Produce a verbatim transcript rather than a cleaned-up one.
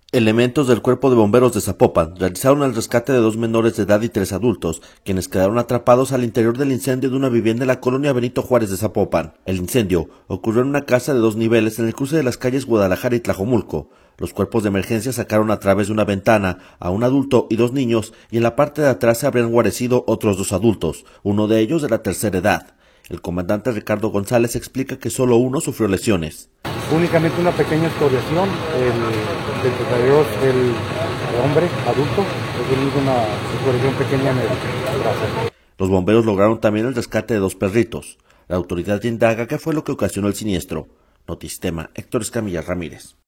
Elementos del Cuerpo de Bomberos de Zapopan realizaron el rescate de dos menores de edad y tres adultos, quienes quedaron atrapados al interior del incendio de una vivienda en la colonia Benito Juárez de Zapopan. El incendio ocurrió en una casa de dos niveles en el cruce de las calles Guadalajara y Tlajomulco. Los cuerpos de emergencia sacaron a través de una ventana a un adulto y dos niños, y en la parte de atrás se habrían guarecido otros dos adultos, uno de ellos de la tercera edad. El comandante Ricardo González explica que solo uno sufrió lesiones. Únicamente una pequeña exfoliación, el del superior, el hombre adulto, es una exfoliación pequeña en el brazo. Los bomberos lograron también el rescate de dos perritos. La autoridad indaga qué fue lo que ocasionó el siniestro. Notisistema, Héctor Escamilla Ramírez.